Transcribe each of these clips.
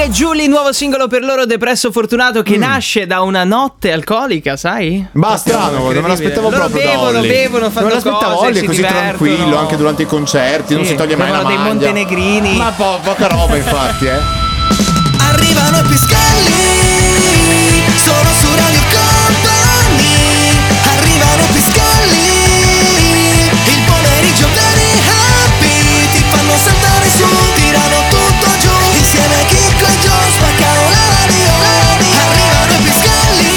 e Giulia, nuovo singolo per loro, Depresso Fortunato, che nasce da una notte alcolica, sai? Strano, non me l'aspettavo loro proprio da Olly. bevono, fanno non me l'aspettavo cose, Olly, si così divertono. tranquillo anche durante i concerti, non si toglie mai la bevono maglia. dei montenegrini. Ma poca roba infatti, Arrivano i Piscalli, sono su Radio Company. Arrivano i Piscalli, il pomeriggio very happy. Ti fanno saltare su, tirano tutto giù. Insieme a Chicco e Gio spaccano la radio. Arrivano i Piscalli,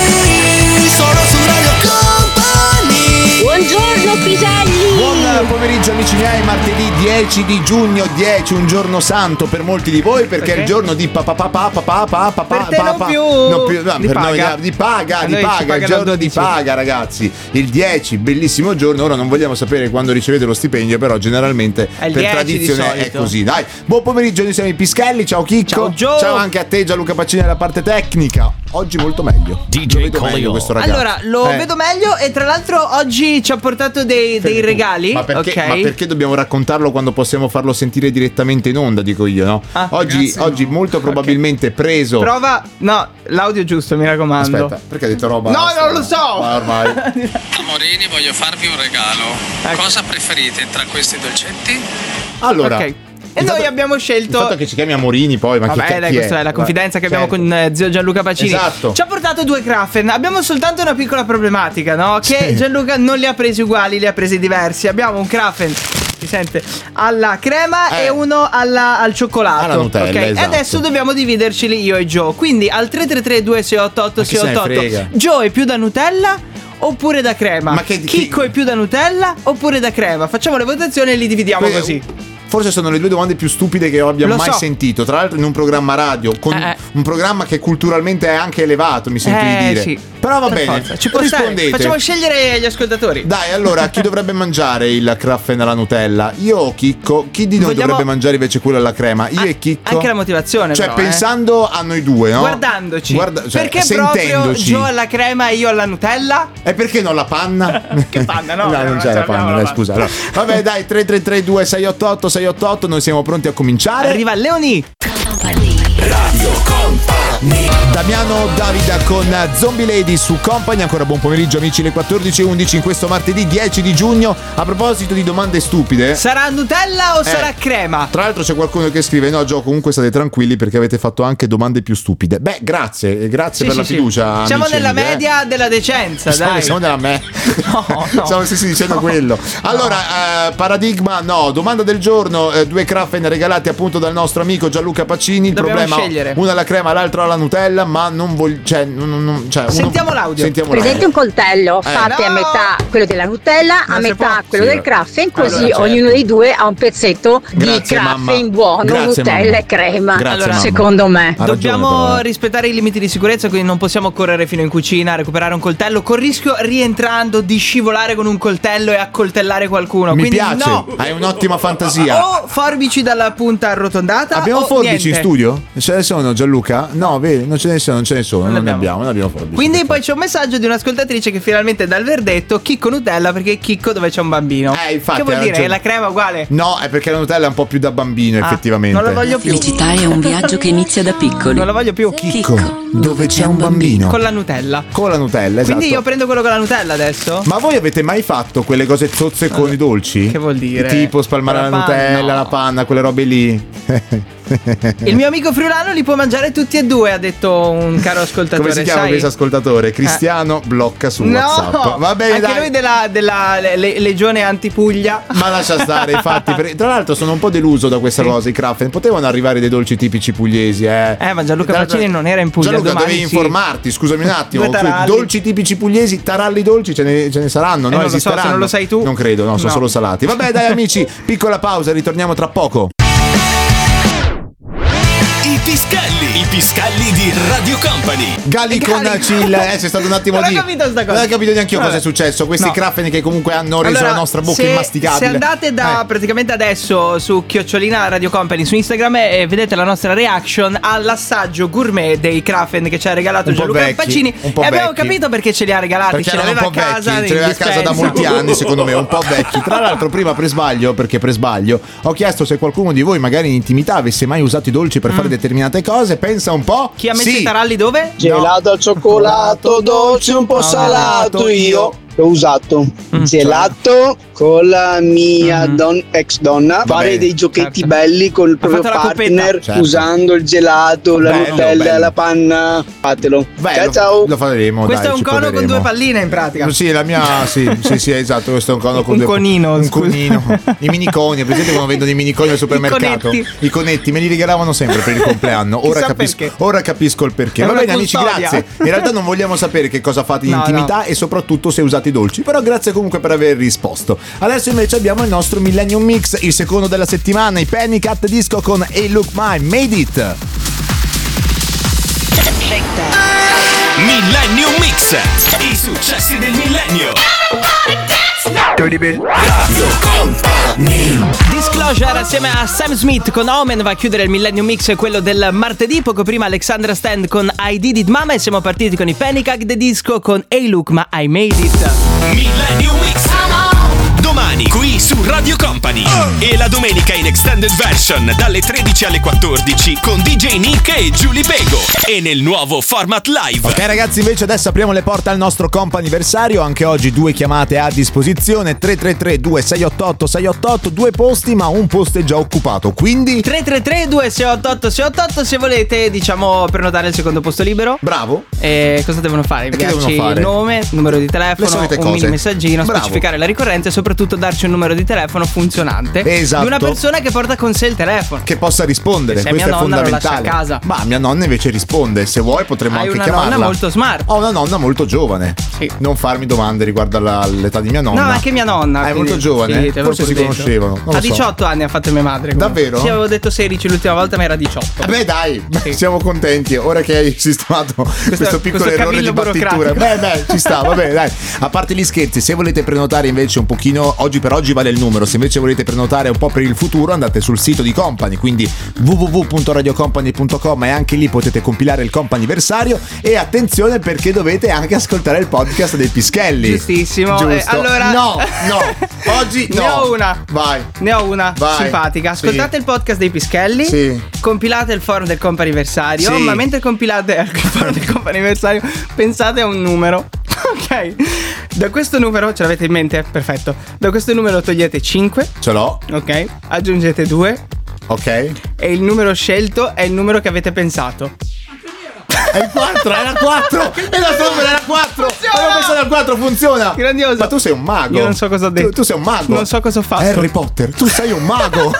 sono su Radio Company. Buongiorno Piselli. Buon pomeriggio amici miei, martedì 10 di giugno, 10, un giorno santo per molti di voi perché è il giorno di Per te non più. per paga. noi di paga, A noi ci il pagano giorno di 12. paga ragazzi, il 10, bellissimo giorno. Ora non vogliamo sapere quando ricevete lo stipendio, però generalmente È il per 10 tradizione di è solito. così. Dai, buon pomeriggio, noi siamo i Pischelli, ciao Chicco, Ciao Gio. ciao anche a te Gianluca Pacini alla parte tecnica. Oggi molto meglio, lo vedo meglio questo ragazzo. Allora, lo vedo meglio e tra l'altro oggi ci ha portato dei regali. Ma perché, ok? ma perché dobbiamo raccontarlo quando possiamo farlo sentire direttamente in onda, dico io, no? Oggi molto probabilmente preso. Prova, no, l'audio giusto, mi raccomando. Aspetta, perché hai detto roba? No, non lo so. Ma ormai. Amorini, voglio farvi un regalo. Ecco. Cosa preferite tra questi dolcetti? Allora. Ok. E noi abbiamo Il scelto. fatto che ci chiami Amorini poi, ma Vabbè, chi dai, chi questa è la confidenza che abbiamo Certo. con zio Gianluca Pacini. Esatto. Ci ha portato 2 Krafen. Abbiamo soltanto una piccola problematica, no? Che Gianluca non li ha presi uguali, li ha presi diversi. Abbiamo un Krafen, si sente, alla crema e uno al cioccolato. Alla Nutella, ok? E esatto. adesso dobbiamo dividerceli io e Gio. Quindi al 333-2688 Ma chi se ne 688 frega? Gio è più da Nutella oppure da crema? Ma che- Chicco è più da Nutella oppure da crema? Facciamo le votazioni e li dividiamo Que- così. Forse sono le 2 domande più stupide che io abbia Lo mai so. sentito. Tra l'altro in un programma radio, con un programma che culturalmente è anche elevato, mi senti di dire. Sì. Però va Per bene, forza. Ci può stare. rispondete. Facciamo scegliere gli ascoltatori. Dai, allora, chi dovrebbe mangiare il Krafen alla Nutella? Io o Chicco? Chi di noi Vogliamo- dovrebbe mangiare invece quello alla crema? Io e Chicco? Anche la motivazione, Cioè, però, pensando a noi due, no? guardandoci. Cioè, perché proprio sentendoci. Gio alla crema e io alla Nutella? E perché non la panna? Che panna, no? No, non c'è la panna, dai, scusa. Allora, vabbè, dai, 333 688 688, noi siamo pronti a cominciare. Arriva Leoni. Radio Company. Damiano Davida con Zombie Lady su Company. Ancora buon pomeriggio amici, le 14:11 in questo martedì 10 di giugno. A proposito di domande stupide, Sarà Nutella o sarà crema? tra l'altro c'è qualcuno che scrive: no Gio, comunque state tranquilli perché avete fatto anche domande più stupide. Beh, grazie per la fiducia. Siamo amici e nella amiche, media della decenza, dai. Siamo nella me. No. Stiamo stessi dicendo quello. Allora, paradigma, no, domanda del giorno, 2 Krafen regalati appunto dal nostro amico Gianluca Pacini. Il Dobbiamo problema, scegliere. una alla crema, l'altra alla Nutella, ma non voglio, Sentiamo l'audio. Sentiamo Prendete un coltello, fate a no! metà quello della Nutella, Non a si metà può. quello Sì, del Krafen, così allora, certo. ognuno dei due ha un pezzetto Grazie, di Krafen mamma. buono, Grazie, Nutella mamma. e crema. Grazie, Allora, mamma. secondo me. Ha ragione, Dobbiamo però, rispettare i limiti di sicurezza, quindi non possiamo correre fino in cucina a recuperare un coltello, con rischio rientrando di scivolare con un coltello e accoltellare qualcuno. Mi quindi piace, no. hai un'ottima fantasia. O forbici dalla punta arrotondata. Abbiamo o forbici in niente. studio? Ce ne sono, Gianluca? No, vedi, non ce ne sono, non ne abbiamo forbici. Quindi poi c'è un messaggio di un'ascoltatrice che finalmente dà il verdetto: Chicco Nutella, perché Chicco dove c'è un bambino. Infatti, che vuol hai dire? ragione. La crema uguale? No, è perché la Nutella è un po' più da bambino, effettivamente. Non la voglio più. Felicità è un viaggio che inizia da piccoli. Non la voglio più. Chicco, dove c'è un bambino. Con la Nutella. Con la Nutella, esatto. Quindi io prendo quello con la Nutella adesso? Ma voi avete mai fatto quelle cose zozze con i dolci? Che vuol dire? Tipo spalmare La la panna, Nutella, no. la panna, quelle robe lì. Il mio amico friulano li può mangiare tutti e due, ha detto un caro ascoltatore. Come si chiama sai? questo ascoltatore? Cristiano blocca su WhatsApp. No, Va bene, anche dai. lui della legione antipuglia. Ma lascia stare, infatti. Tra l'altro sono un po' deluso da questa cosa. I Krafen potevano arrivare dei dolci tipici pugliesi, ma Gianluca Tra l'altro- Pacini non era in Puglia. Gianluca, domani devi sì. informarti, scusami un attimo. Due taralli. Dolci tipici pugliesi, taralli dolci ce ne saranno, no? non lo so, Esisteranno. se non lo sai tu. Non credo, no, sono No. solo salati. Vabbè, dai amici, piccola pausa, ritorniamo tra poco. I Piscalli di Radio Company. Gali con Chill, c'è stato un attimo Non di. ho capito sta cosa. Non ho capito neanche io cosa è Vabbè. successo. Questi No. Krafen che comunque hanno reso Allora, la nostra bocca se immasticabile. andate da praticamente adesso su @ Radio Company su Instagram e vedete la nostra reaction all'assaggio gourmet dei Krafen che ci ha regalato Un po' Gianluca vecchi, Pacini, un po' e abbiamo vecchi. capito perché ce li ha regalati. Perché ce erano l'aveva un po' a casa, vecchi, in ce l'aveva a casa da dispensa. molti anni, secondo me, un po' vecchi. Tra l'altro, prima per sbaglio, ho chiesto se qualcuno di voi, magari in intimità, avesse mai usato i dolci per fare determinate cose. Pensa un po'. Chi ha messo i taralli dove? Gelato al cioccolato, dolce un po' salato, io l'ho usato. Gelato con la mia ex donna. Fare dei giochetti belli con il proprio partner, usando il gelato, la Nutella, la panna. Fatelo. Ciao. Lo faremo. Questo dai, è un cono con 2 palline in pratica. Sì, la mia. Sì, esatto. Questo è un cono con un 2 conino. Un conino. I miniconi. Presente quando vendono i miniconi al supermercato? I conetti me li regalavano sempre per il compleanno. Ora capisco il perché. Va bene, amici, grazie. In realtà non vogliamo sapere che cosa fate in intimità e soprattutto se usate i dolci. Però grazie comunque per aver risposto. Adesso invece abbiamo il nostro Millennium Mix, il secondo della settimana, i Panic at the Disco con Hey Look Mine, Made It. Millennium Mix, i successi del millennio. Radio Company. Disclosure assieme a Sam Smith con Omen va a chiudere il Millennium Mix, quello del martedì. Poco prima Alexandra Stand con I Did It Mama, e siamo partiti con i Panic at the Disco con Hey Look Ma I Made It. Millennium Mix domani qui su Radio Company e la domenica in extended version dalle 13 alle 14 con DJ Nick e Giulia Pego e nel nuovo format live. Ok ragazzi, invece adesso apriamo le porte al nostro comp'anniversario. Anche oggi 2 chiamate a disposizione: 333 2688 688, 2 posti ma un posto è già occupato, quindi 333 2688 688 se volete, diciamo, prenotare il secondo posto libero. Bravo. E cosa devono fare? Inviarci il nome, numero di telefono, un mini messaggino, specificare la ricorrenza e soprattutto darci un numero di telefono funzionante. Esatto. Di una persona che porta con sé il telefono, che possa rispondere. Se questo mia è nonna fondamentale. lo lascia a casa. Ma mia nonna invece risponde. Se vuoi potremmo anche chiamarla. Hai una nonna molto smart. Ho una nonna molto giovane. Sì. Non farmi domande riguardo l'età di mia nonna. No, anche mia nonna. È molto giovane? Sì, forse si conoscevano. A 18 anni ha fatto mia madre. Davvero? Sì, avevo detto 16 l'ultima volta, ma era 18. Beh dai, sì. Siamo contenti. Ora che hai sistemato questo piccolo errore di battitura. Beh, ci sta, va bene, dai. A parte gli scherzi, se volete prenotare invece un pochino, oggi per oggi vale il numero. Se invece volete prenotare un po' per il futuro, andate sul sito di Company, quindi www.radiocompany.com, e anche lì potete compilare il comp'anniversario. E attenzione, perché dovete anche ascoltare il podcast dei Pischelli. Giustissimo. Allora no, oggi no. Ne ho una. Vai. Ne ho una simpatica. Ascoltate il podcast dei Pischelli. Sì. Compilate il forum del comp'anniversario. Sì. Ma mentre compilate il forum del comp'anniversario, pensate a un numero. Ok. Da questo numero, ce l'avete in mente? Perfetto. Da questo numero togliete 5. Ce l'ho. Ok. Aggiungete 2. Ok. E il numero scelto è il numero che avete pensato. È il 4, era 4. E la numero era 4. Avevo pensato al 4, funziona. Grandioso. Ma tu sei un mago. Io non so cosa ho detto. Tu sei un mago. Non so cosa ho fatto. Harry Potter, tu sei un mago.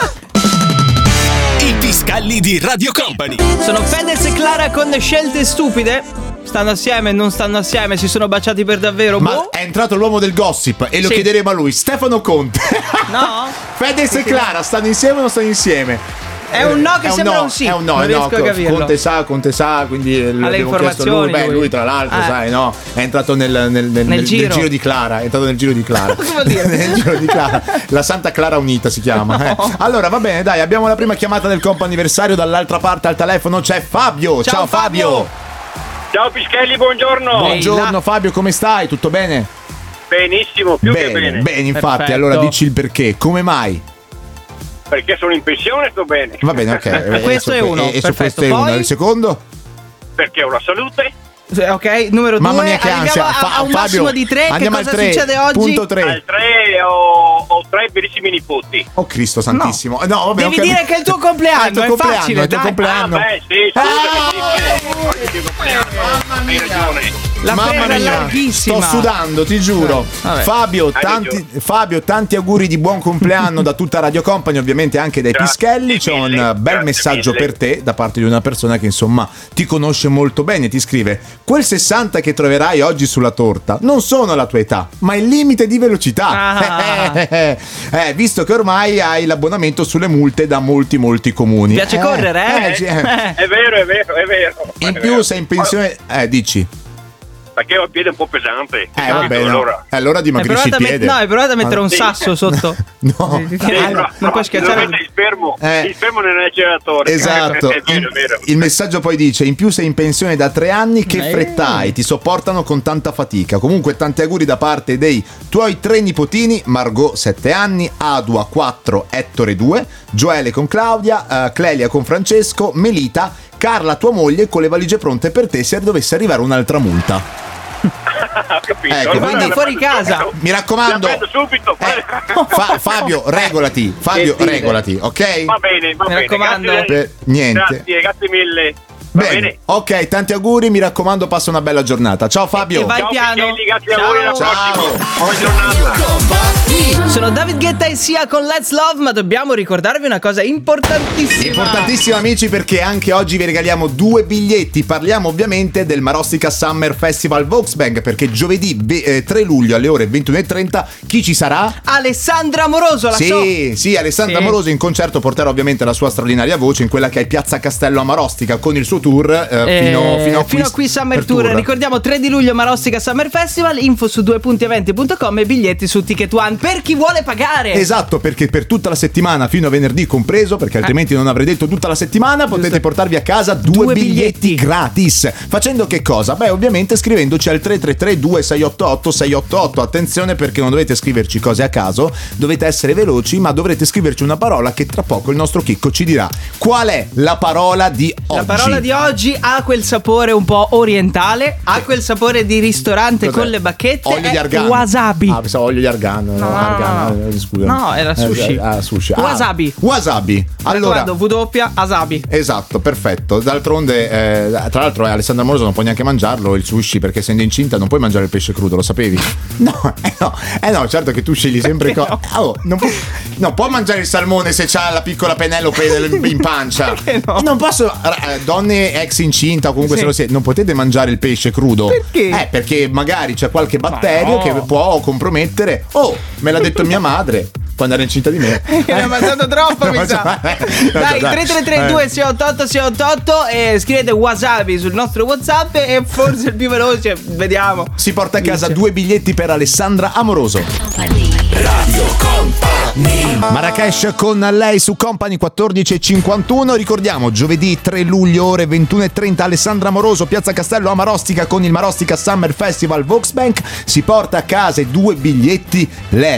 I Pischelli di Radio Company. Sono Fedez e Clara con Scelte Stupide. Stanno assieme, non stanno assieme, si sono baciati per davvero. Ma è entrato l'uomo del gossip e lo chiederemo a lui. Stefano Conte. No? Fedez e Clara stanno insieme o non stanno insieme? È un no che sembra un sì. È un no, non riesco a capirlo. Conte sa, quindi alle informazioni. Lui tra l'altro, sai, no? È entrato nel giro di Clara. È entrato nel giro di Clara. Cosa vuol dire? Nel giro di Clara. La Santa Clara Unita si chiama. No. Allora, va bene, dai, abbiamo la prima chiamata del comp'anniversario. Dall'altra parte al telefono c'è Fabio. Ciao Fabio. Ciao Pischelli, buongiorno. Buongiorno Fabio, come stai? Tutto bene? Benissimo, più che bene. Bene, infatti. Perfetto. Allora dici il perché. Come mai? Perché sono in pensione, sto bene. Va bene, ok. Questo è uno. E su Perfetto. questo è uno. Il secondo? Perché ho la salute. Ok, numero 2. Mamma mia che ansia. A un massimo di 3. Che cosa succede oggi? Punto 3. Al 3 ho 3 bellissimi nipoti. Oh Cristo santissimo. No, vabbè, devi dire che è il tuo compleanno. È facile, è il tuo compleanno. Beh, sì, hai ragione. La Mamma perla è mia, larghissima. sto sudando, ti giuro. Fabio, tanti auguri di buon compleanno da tutta Radio Company, ovviamente anche dai Pischelli. C'è un bel messaggio per te da parte di una persona che insomma ti conosce molto bene. Ti scrive: quel 60 che troverai oggi sulla torta non sono la tua età, ma il limite di velocità. Visto che ormai hai l'abbonamento sulle multe da molti comuni. Ti piace correre, È vero. In più sei in pensione. Dici. perché ho il piede un po' pesante. Vabbè, no. Allora dimagrisci il piede. No, hai provato a mettere un sasso sotto. No. Non puoi schiacciare. Il fermo nell'acceleratore. Esatto. È vero. Il messaggio poi dice: in più sei in pensione da 3 anni, che fretta hai, ti sopportano con tanta fatica. Comunque tanti auguri da parte dei tuoi 3 nipotini: Margot 7 anni, Adua 4, Ettore 2, Gioele con Claudia, Clelia con Francesco, Melita, Carla tua moglie, con le valigie pronte per te se dovesse arrivare un'altra multa. Ho capito. Ecco, quindi fuori casa. Mi raccomando, subito. Fabio, regolati. Regolati, ok? Va bene. Mi raccomando. Niente. Grazie mille. Bene. Ok, tanti auguri, mi raccomando, passa una bella giornata. Ciao Fabio. E vai Ciao, piano. Micheli, grazie a voi, alla prossima. Buona giornata. Sono David Guetta e Sia con Let's Love, ma dobbiamo ricordarvi una cosa importantissima. Importantissimo, amici, perché anche oggi vi regaliamo 2 biglietti. Parliamo ovviamente del Marostica Summer Festival Volksbank, perché giovedì 3 luglio alle ore 21:30 chi ci sarà? Alessandra Amoroso, Sì, Alessandra Amoroso in concerto porterà ovviamente la sua straordinaria voce in quella che è Piazza Castello a Marostica con il suo tour fino a qui Summer Tour. Ricordiamo 3 di luglio Marostica Summer Festival, info su 2.eventi.com e biglietti su Ticket One per chi vuole pagare. Esatto, perché per tutta la settimana fino a venerdì compreso, perché altrimenti non avrei detto tutta la settimana, potete portarvi a casa 2 biglietti gratis. Facendo che cosa? Beh, ovviamente scrivendoci al 333 2688 688. Attenzione, perché non dovete scriverci cose a caso, dovete essere veloci, ma dovrete scriverci una parola che tra poco il nostro Chicco ci dirà. Qual è la parola di oggi? La parola di oggi ha quel sapore un po' orientale, ha quel sapore di ristorante. Cos'è? Con le bacchette. Olio di argano. Wasabi. Pensavo olio di argano. Scusa. No, era sushi. Sushi. Wasabi. Allora, Wasabi. Esatto, perfetto. D'altronde, tra l'altro, Alessandra Amoroso non può neanche mangiarlo il sushi, perché essendo incinta non puoi mangiare il pesce crudo, lo sapevi? No, certo che tu scegli sempre può mangiare il salmone se c'ha la piccola Penelope in pancia. Non posso. Donne ex incinta o comunque se lo siete, non potete mangiare il pesce crudo. Perché? Perché magari c'è qualche batterio che può compromettere. Me l'ha detto mia madre quando era incinta di me. Ne ha mangiato troppo, mi sa. Dai, 3332 688 688 e scrivete wasabi sul nostro WhatsApp e forse il più veloce, vediamo. Si porta a casa 2 biglietti per Alessandra Amoroso. Radio Company. Marrakesh con lei su Company 14:51. Ricordiamo, giovedì 3 luglio ore 21:30 Alessandra Amoroso, Piazza Castello a Marostica con il Marostica Summer Festival Volksbank. Si porta a casa 2 biglietti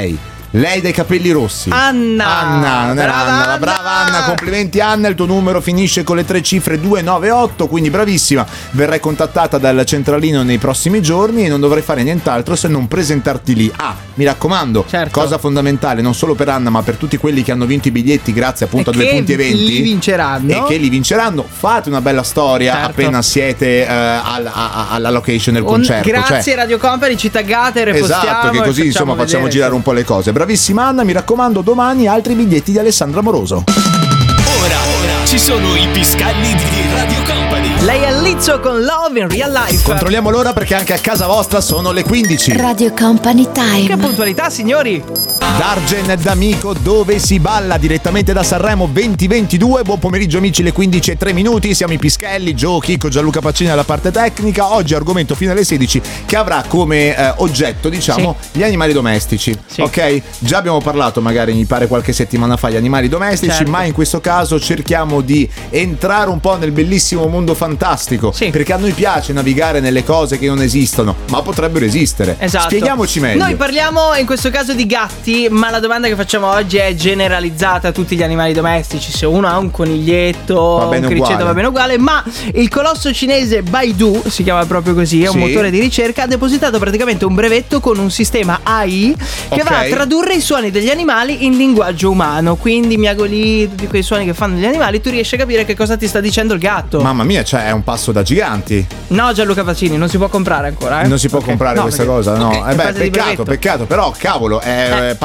lei dai capelli rossi. Anna, non era Anna, la brava Anna. Complimenti Anna, il tuo numero finisce con le 3 cifre 298, quindi bravissima. Verrai contattata dal centralino nei prossimi giorni e non dovrai fare nient'altro se non presentarti lì. Mi raccomando, cosa fondamentale non solo per Anna ma per tutti quelli che hanno vinto i biglietti grazie appunto a 2 punti eventi li vinceranno. E che li vinceranno. Fate una bella storia appena siete alla location del concerto. Grazie Radio Company, ci taggate, repostiamo. Esatto, che così insomma facciamo girare un po' le cose. Bravissima Anna, mi raccomando, domani altri biglietti di Alessandra Amoroso. Ora ci sono i piscalli di Radio Company. Lei è Lizzo con Love in Real Life. Controlliamo l'ora perché anche a casa vostra sono le 15. Radio Company Time. Che puntualità, signori. Dargen d'Amico, dove si balla, direttamente da Sanremo 2022. Buon pomeriggio amici, le 15:03. Siamo i Pischelli, Gio, Chicco, Gianluca Pacini alla parte tecnica. Oggi argomento fino alle 16 che avrà come oggetto, diciamo, gli animali domestici. Ok? Già abbiamo parlato magari, mi pare qualche settimana fa, gli animali domestici, ma in questo caso cerchiamo di entrare un po' nel bellissimo mondo fantastico, perché a noi piace navigare nelle cose che non esistono, ma potrebbero esistere. Esatto. Spieghiamoci meglio. Noi parliamo in questo caso di gatti, ma la domanda che facciamo oggi è generalizzata a tutti gli animali domestici. Se uno ha un coniglietto, un criceto, va bene uguale. Ma il colosso cinese Baidu, si chiama proprio così, è un motore di ricerca, ha depositato praticamente un brevetto con un sistema AI che va a tradurre i suoni degli animali in linguaggio umano. Quindi miagolì, tutti quei suoni che fanno gli animali, tu riesci a capire che cosa ti sta dicendo il gatto. Mamma mia, cioè è un passo da giganti. No, Gianluca Pacini, non si può comprare ancora. Non si può comprare questa cosa, no. Peccato, però cavolo, passa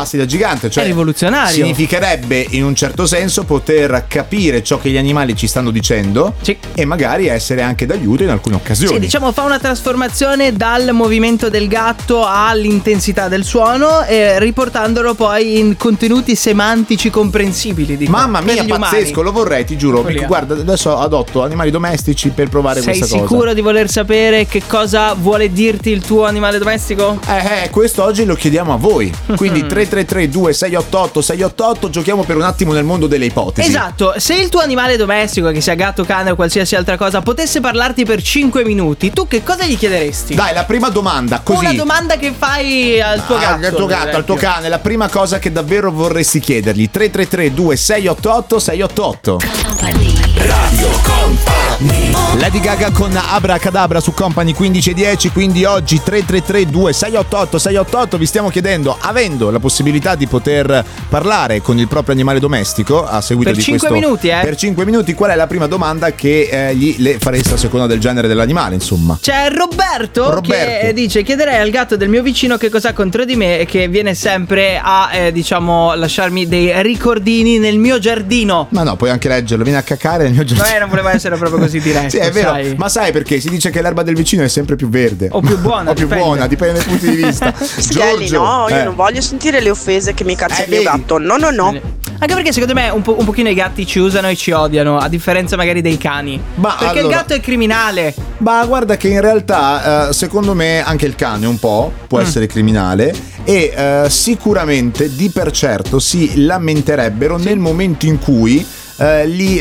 passi da gigante, cioè è rivoluzionario. Significherebbe in un certo senso poter capire ciò che gli animali ci stanno dicendo, sì, e magari essere anche d'aiuto in alcune occasioni. Sì, diciamo fa una trasformazione dal movimento del gatto all'intensità del suono, riportandolo poi in contenuti semantici comprensibili. Dico, mamma mia, pazzesco, lo vorrei, ti giuro. Guarda, adesso adotto animali domestici per provare questa cosa. Sei sicuro di voler sapere che cosa vuole dirti il tuo animale domestico? Questo oggi lo chiediamo a voi. Quindi 333-2688-688, giochiamo per un attimo nel mondo delle ipotesi. Esatto, se il tuo animale domestico, che sia gatto, cane o qualsiasi altra cosa, potesse parlarti per 5 minuti, tu che cosa gli chiederesti? Dai, la prima domanda, così. Una domanda che fai al tuo gatto. Al tuo gatto, al tuo cane, la prima cosa che davvero vorresti chiedergli. 333-2688-688. Radio Company. Lady Gaga con Abracadabra su Company 1510. Quindi oggi 333-2688-688 vi stiamo chiedendo, avendo la possibilità di poter parlare con il proprio animale domestico a seguito per di 5 questo minuti, per 5 minuti, qual è la prima domanda che le fareste a seconda del genere dell'animale, insomma. C'è Roberto che dice: chiederei al gatto del mio vicino che cosa ha contro di me e che viene sempre a lasciarmi dei ricordini nel mio giardino. Ma no, puoi anche leggerlo, vieni a cacare nel mio giardino. Non voleva essere proprio così diretto. Sì, è vero. Sai. Ma sai perché? Si dice che l'erba del vicino è sempre più verde. O più buona. O più buona, dipende dai punti di vista. Giorgio, no, io non voglio sentire le offese che mi cazza il mio gatto. No. Anche perché secondo me un pochino i gatti ci usano e ci odiano, a differenza magari dei cani. Perché il gatto è criminale. Ma guarda che in realtà secondo me anche il cane un po' può essere criminale, e sicuramente di per certo si lamenterebbero nel momento in cui li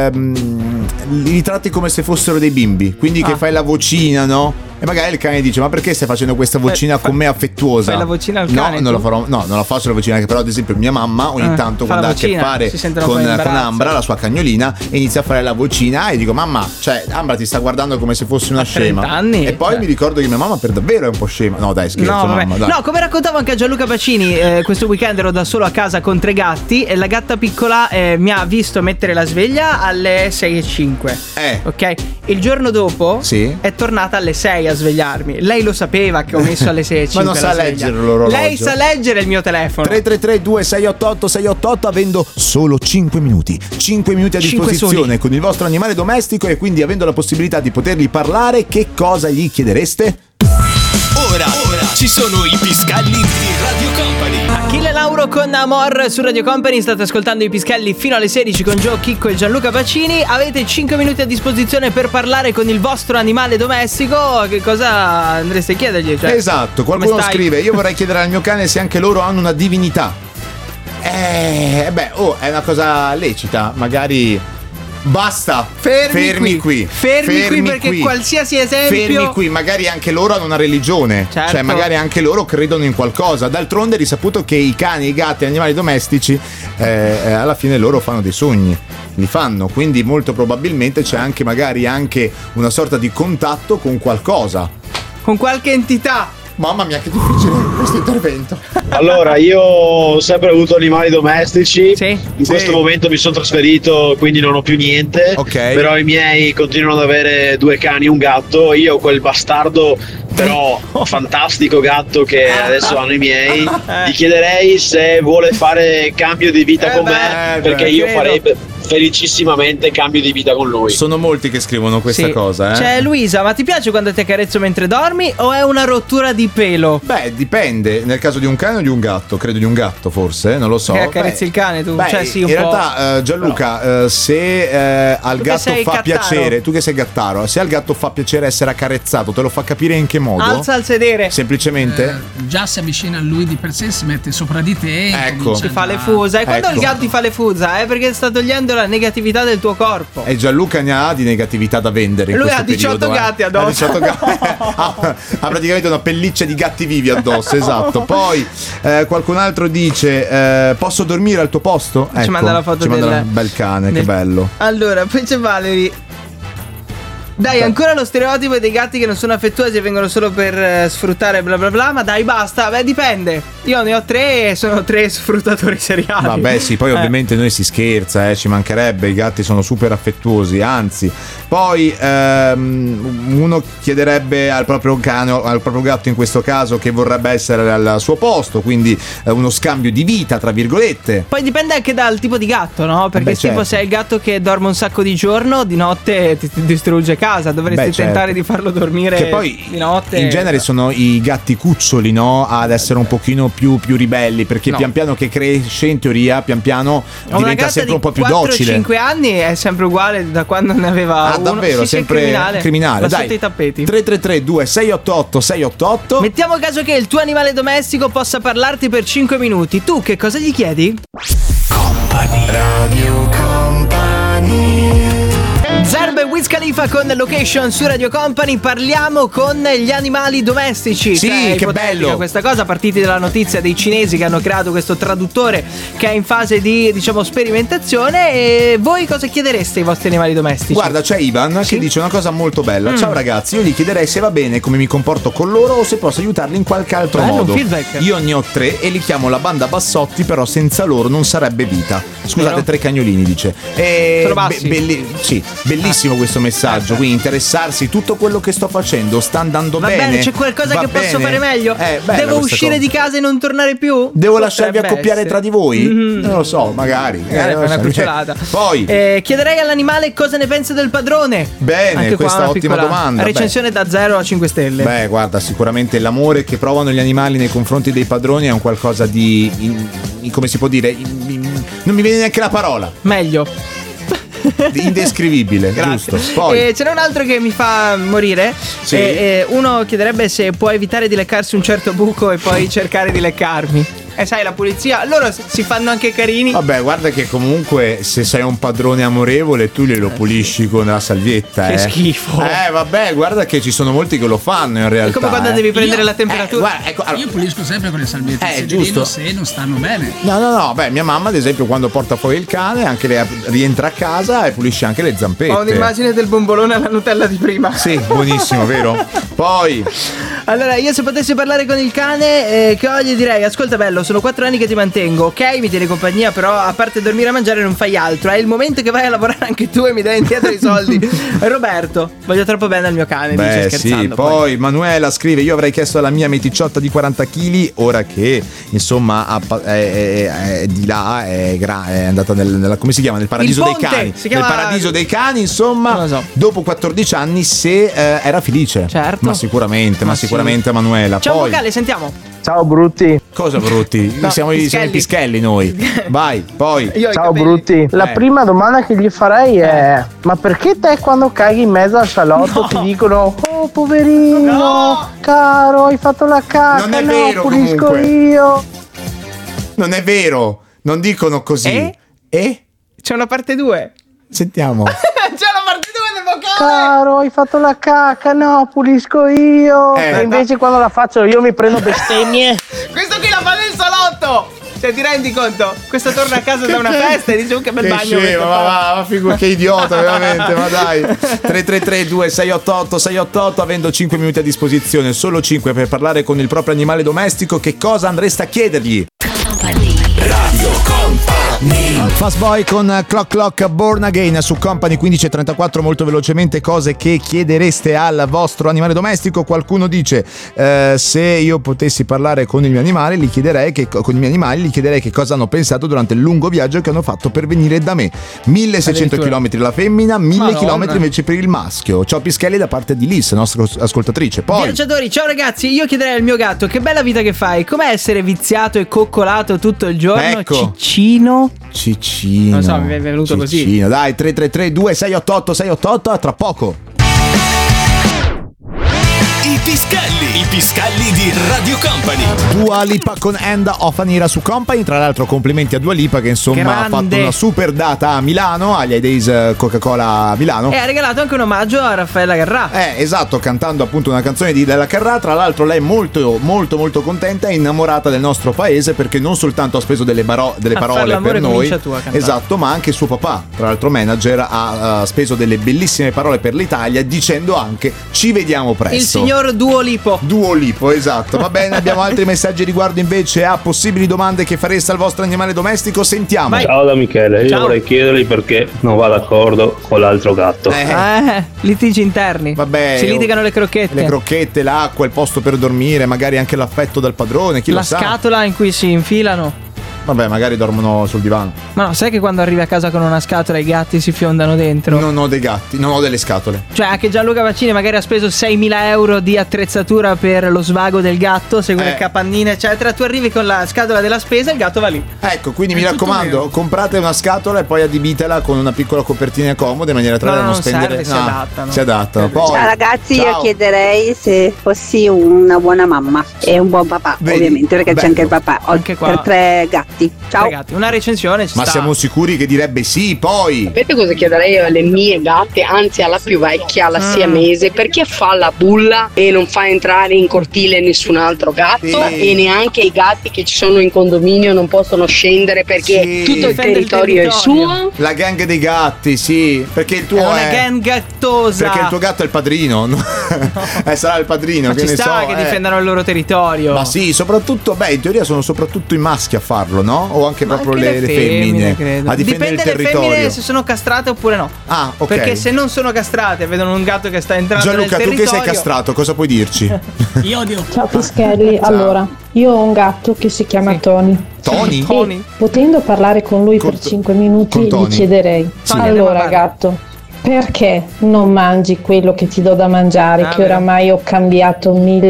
tratti come se fossero dei bimbi, quindi che fai la vocina, no? E magari il cane dice: ma perché stai facendo questa vocina con me affettuosa? Fai la vocina al cane? Non la farò, non la faccio la vocina, che però ad esempio mia mamma ogni tanto quando ha a che fare con Ambra, la sua cagnolina, e inizia a fare la vocina e dico: mamma, cioè Ambra ti sta guardando come se fosse una scema. 30 anni, e poi mi ricordo che mia mamma per davvero è un po' scema. No dai, scherzo, no, mamma, dai. No, come raccontavo anche a Gianluca Pacini, questo weekend ero da solo a casa con 3 gatti e la gatta piccola mi ha visto mettere la sveglia alle 6:05. Ok? Il giorno dopo è tornata alle 6 a svegliarmi. Lei lo sapeva che ho messo alle 6:05. Ma non sa leggere l'orologio. Lei sa leggere il mio telefono. 333-2688-688, avendo solo 5 minuti. 5 minuti a disposizione con il vostro animale domestico, e quindi avendo la possibilità di potergli parlare, che cosa gli chiedereste? Ora ci sono i Piscalli di Radio Company. Achille Lauro con Amor su Radio Company. State ascoltando i Piscalli fino alle 16 con Gio, Chicco e Gianluca Pacini. Avete 5 minuti a disposizione per parlare con il vostro animale domestico. Che cosa andreste a chiedergli? Cioè, esatto, qualcuno scrive: io vorrei chiedere al mio cane se anche loro hanno una divinità. È una cosa lecita, magari. Basta, fermi qui perché qualsiasi esempio. Fermi qui, magari anche loro hanno una religione, certo. Cioè magari anche loro credono in qualcosa. D'altronde è risaputo che i cani, i gatti, gli animali domestici alla fine loro fanno dei sogni, li fanno, quindi molto probabilmente c'è anche magari anche una sorta di contatto con qualcosa, con qualche entità. Mamma mia, che difficile questo intervento. Allora, io ho sempre avuto animali domestici. In questo momento mi sono trasferito, quindi non ho più niente. Però i miei continuano ad avere 2 cani e un gatto. Io ho quel bastardo, però fantastico gatto che adesso hanno i miei. Gli chiederei se vuole fare cambio di vita con me, perché io farei felicissimamente cambio di vita con lui. Sono molti che scrivono questa cosa. C'è Luisa: ma ti piace quando ti accarezzo mentre dormi o è una rottura di pelo? Beh, dipende. Nel caso di un cane o di un gatto? Credo di un gatto, forse, non lo so. Che accarezzi il cane tu? Beh, sì, un in po'. realtà Gianluca, se al gatto fa piacere, tu che sei gattaro, se al gatto fa piacere essere accarezzato, te lo fa capire in che modo? Alza il sedere. Semplicemente già si avvicina a lui di per sé, si mette sopra di te, ecco, si fa le fusa. E quando il gatto ti fa le fusa è perché sta togliendo la negatività del tuo corpo. E Gianluca ne ha di negatività da vendere in lui questo ha 18 periodo, gatti addosso. Ha 18 gatti. ha praticamente una pelliccia di gatti vivi addosso. Esatto. Poi qualcun altro dice: posso dormire al tuo posto? Ci manda la foto manda un bel cane, che bello. Allora, poi c'è Valerie. Dai, ancora lo stereotipo dei gatti che non sono affettuosi e vengono solo per sfruttare bla bla bla. Ma dai, basta. Beh, dipende. Io ne ho 3 e sono 3 sfruttatori seriali. Vabbè, sì, poi ovviamente noi si scherza, ci mancherebbe. I gatti sono super affettuosi, anzi. Poi uno chiederebbe al proprio cane, al proprio gatto in questo caso, che vorrebbe essere al suo posto, quindi uno scambio di vita, tra virgolette. Poi dipende anche dal tipo di gatto, no? Perché tipo se è il gatto che dorme un sacco di giorno, di notte ti distrugge casa. Dovresti tentare di farlo dormire che poi di notte. In genere sono i gatti cuccioli, no? Ad essere un pochino più ribelli, perché pian piano che cresce, in teoria, pian piano diventa sempre un po' più docile. 5 anni è sempre uguale da quando ne aveva uno. Davvero, sì, sempre criminale. Dai, sotto i tappeti. 333-2688-688. Mettiamo caso che il tuo animale domestico possa parlarti per 5 minuti. Tu che cosa gli chiedi? Company, Radio Company. Zerbe e Wiz Khalifa con Location su Radio Company. Parliamo con gli animali domestici. Sì, che bello questa cosa, partiti dalla notizia dei cinesi che hanno creato questo traduttore che è in fase di, diciamo, sperimentazione. E voi cosa chiedereste ai vostri animali domestici? Guarda, c'è Ivan che dice una cosa molto bella. Ciao ragazzi, io gli chiederei se va bene come mi comporto con loro o se posso aiutarli in qualche altro modo. Io ne ho 3 e li chiamo la banda Bassotti, però senza loro non sarebbe vita. Scusate, 3 cagnolini, dice. Sì, bellissimo questo messaggio. Quindi interessarsi, tutto quello che sto facendo sta andando bene. Va bene, c'è qualcosa che posso fare meglio? Devo uscire di casa e non tornare più? Devo lasciarvi accoppiare tra di voi? Non lo so, magari una cucciolata. Poi chiederei all'animale cosa ne pensa del padrone. Bene, anche questa ottima domanda. Recensione da 0 a 5 stelle. Beh, guarda, sicuramente l'amore che provano gli animali nei confronti dei padroni è un qualcosa di come si può dire, non mi viene neanche la parola. Meglio. Indescrivibile. Giusto. Poi ce n'è un altro che mi fa morire. Uno chiederebbe se può evitare di leccarsi un certo buco e poi cercare di leccarmi. Sai, la pulizia, loro si fanno anche carini. Vabbè, guarda che comunque se sei un padrone amorevole tu glielo pulisci con la salvietta. Che schifo. Vabbè, guarda che ci sono molti che lo fanno in realtà. È come quando devi prendere la temperatura. Guarda, io pulisco sempre con le salviette. Giusto. Se non stanno bene. No. Beh, mia mamma ad esempio quando porta fuori il cane, anche lei rientra a casa e pulisce anche le zampette. Ho un'immagine del bombolone alla Nutella di prima. Sì, buonissimo, vero? Poi allora, io se potessi parlare con il cane, che oggi direi: ascolta bello, sono 4 anni che ti mantengo, ok? Mi tieni compagnia, però a parte dormire e mangiare non fai altro. È il momento che vai a lavorare anche tu e mi dai indietro i soldi. Roberto, voglio troppo bene al mio cane. Beh, dice scherzando. Sì, poi Manuela scrive: io avrei chiesto alla mia meticiotta di 40 kg, ora che insomma è di là, è andata nella come si chiama? Nel paradiso dei cani. Nel paradiso dei cani, insomma, dopo 14 anni se era felice. Certo. Ma sicuramente, Manuela. Ciao poi vocale, sentiamo. Ciao brutti. Cosa brutti? No, siamo i pischelli noi. Vai, poi. Ciao brutti. La prima domanda che gli farei è: ma perché te quando caghi in mezzo al salotto ti dicono: oh poverino, caro, hai fatto la cacca? Non è vero, pulisco comunque. io. Non è vero, non dicono così. C'è una parte 2. Sentiamo. C'è la parte 2 del vocale. Caro, hai fatto la cacca? No, pulisco io. E invece quando la faccio io mi prendo bestemmie. Questo qui la fa nel salotto. Cioè, ti rendi conto? Questo torna a casa da una festa e dice: oh, che bel bagno. Ma figura, che idiota, veramente. Ma dai. 333-2688-688, avendo 5 minuti a disposizione, solo 5 per parlare con il proprio animale domestico. Che cosa andreste a chiedergli? Radio Company. Fast Boy con Clock Clock Born Again su Company 15:34. Molto velocemente cose che chiedereste al vostro animale domestico. Qualcuno dice se io potessi parlare con i miei animali gli chiederei che cosa hanno pensato durante il lungo viaggio che hanno fatto per venire da me. 1600 km la femmina, 1000 km invece per il maschio. Ciao Pischelli da parte di Liz, nostra ascoltatrice. Poi viaggiatori, ciao ragazzi, io chiederei al mio gatto: che bella vita che fai, com'è essere viziato e coccolato tutto il giorno? Ecco. Ciccino. Non so, mi è venuto così. Dai, 333-2688-688, a tra poco. I Piscalli di Radio Company. Dua Lipa con End of an Era su Company. Tra l'altro complimenti a Dua Lipa che insomma ha fatto una super data a Milano, agli Days Coca-Cola a Milano. E ha regalato anche un omaggio a Raffaella Carrà. Esatto, cantando appunto una canzone della Carrà. Tra l'altro lei è molto molto molto contenta e innamorata del nostro paese, perché non soltanto ha speso delle parole per noi, esatto, ma anche suo papà, tra l'altro manager, ha speso delle bellissime parole per l'Italia, dicendo anche ci vediamo presto. Il signor Duolipo, esatto. Va bene, abbiamo altri messaggi riguardo invece a possibili domande che fareste al vostro animale domestico. Sentiamo. Vai. Ciao da Michele, io vorrei chiedergli perché non va d'accordo con l'altro gatto. Litigi interni. Vabbè, si litigano le crocchette. Le crocchette, l'acqua, il posto per dormire, magari anche l'affetto dal padrone, chi lo sa. La scatola in cui si infilano. Vabbè, magari dormono sul divano. Ma no, sai che quando arrivi a casa con una scatola i gatti si fiondano dentro? Non ho dei gatti, non ho delle scatole. Cioè anche Gianluca Vaccini magari ha speso 6.000 euro di attrezzatura per lo svago del gatto, segue le capannine eccetera. Tu arrivi con la scatola della spesa e il gatto va lì. Ecco, quindi mi raccomando, comprate una scatola e poi adibitela con una piccola copertina comoda in maniera tale da non spendere. Si adattano. Poi, ciao ragazzi, io chiederei se fossi una buona mamma e un buon papà. Vedi? Ovviamente, perché c'è anche il papà. Anche qua. Per 3 gatti. Ciao. Ragazzi, una recensione ma siamo sicuri che direbbe sì? Poi sapete cosa chiederei alle mie gatte, anzi alla più vecchia, alla siamese, perché fa la bulla e non fa entrare in cortile nessun altro gatto, e neanche i gatti che ci sono in condominio non possono scendere perché tutto il territorio è suo. La gang dei gatti, sì, perché il tuo è una gang gattosa, perché il tuo gatto è il padrino. Sarà il padrino, ma che ci ne sta so, che difendano il loro territorio. Ma sì, soprattutto, in teoria sono soprattutto i maschi a farlo, no? O anche proprio anche le femmine credo. a difendere il territorio. Dipende le femmine se sono castrate oppure no. Ah, ok. Perché se non sono castrate, vedono un gatto che sta entrando Gianluca, nel territorio. tu che sei castrato, cosa puoi dirci? Io odio. Ciao Pischelli, allora, io ho un gatto che si chiama Tony. Tony? Potendo parlare con lui per 5 minuti gli chiederei: allora gatto, perché non mangi quello che ti do da mangiare, che oramai ho cambiato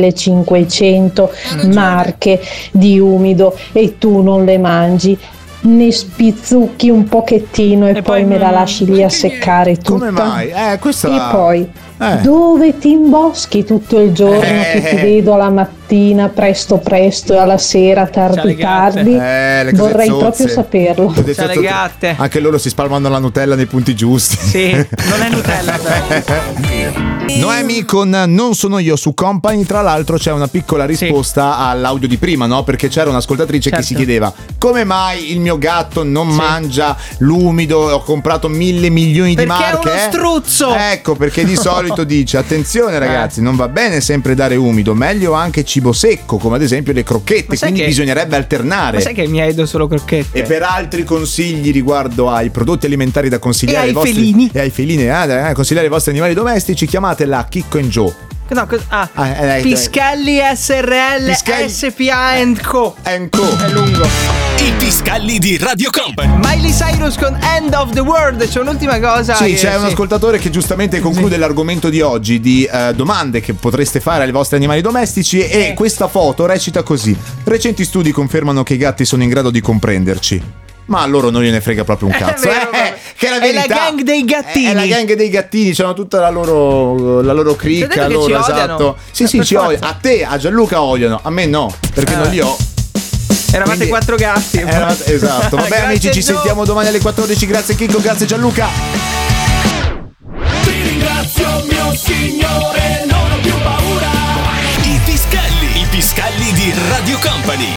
1500 marche di umido e tu non le mangi? Ne spizzucchi un pochettino e poi me la lasci lì a seccare tutta. Come mai? Questa e poi dove ti imboschi tutto il giorno che ti vedo alla mattina presto e alla sera tardi. Vorrei proprio saperlo. Le gatte. Anche loro si spalmano la Nutella nei punti giusti. Sì, non è Nutella però. Noemi con Non sono io su Company. Tra l'altro c'è una piccola risposta all'audio di prima, no? Perché c'era un'ascoltatrice che si chiedeva: come mai il mio gatto non mangia l'umido? Ho comprato 1.000 milioni di marche. Perché è uno struzzo. Ecco, perché di solito dice: attenzione ragazzi, non va bene sempre dare umido, meglio anche cibo secco, come ad esempio le crocchette, quindi bisognerebbe alternare. Ma sai che mi hai do solo crocchette? E per altri consigli riguardo ai prodotti alimentari da consigliare ai felini e ai felini, consigliare ai vostri animali domestici, chiamatela Chicco and Joe. No, Piscalli SRL SPA Co. È lungo. I Piscalli di Radio Company. Miley Cyrus con End of the World. C'è un'ultima cosa. Sì, c'è un ascoltatore che giustamente conclude l'argomento di oggi di domande che potreste fare ai vostri animali domestici e questa foto recita così: recenti studi confermano che i gatti sono in grado di comprenderci. Ma a loro non gliene frega proprio un cazzo. Che è la verità. È la gang dei gattini. È la gang dei gattini, c'hanno tutta la loro cricca, loro, esatto. Sì, ci odiano. A te, a Gianluca odiano, a me no, perché non li ho. Eravate 4 gatti. Esatto. Vabbè amici, ci sentiamo domani alle 14. Grazie Chicco, grazie Gianluca. Ti ringrazio mio signore.